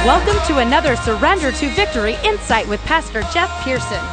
Welcome to another Surrender to Victory Insight with Pastor Jeff Pearson.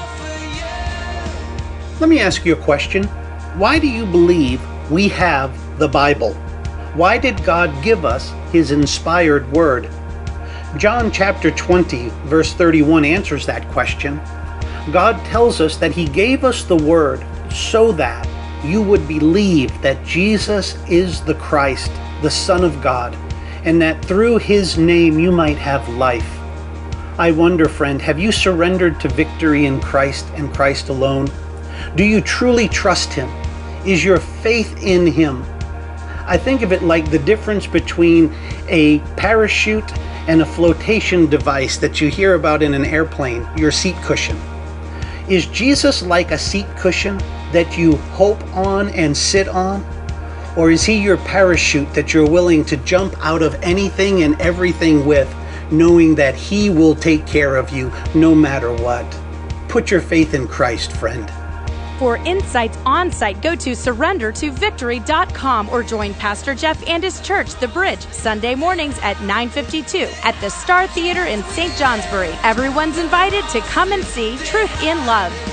Let me ask you a question. Why do you believe we have the Bible? Why did God give us His inspired Word? John chapter 20, verse 31 answers that question. God tells us that He gave us the Word so that you would believe that Jesus is the Christ, the Son of God, and that through His name you might have life. I wonder, friend, have you surrendered to victory in Christ and Christ alone? Do you truly trust Him? Is your faith in Him? I think of it like the difference between a parachute and a flotation device that you hear about in an airplane, your seat cushion. Is Jesus like a seat cushion that you hope on and sit on? Or is He your parachute that you're willing to jump out of anything and everything with, knowing that He will take care of you no matter what? Put your faith in Christ, friend. For insights on-site, go to surrendertovictory.com or join Pastor Jeff and his church, The Bridge, Sunday mornings at 9:52 at the Star Theater in St. Johnsbury. Everyone's invited to come and see Truth in Love.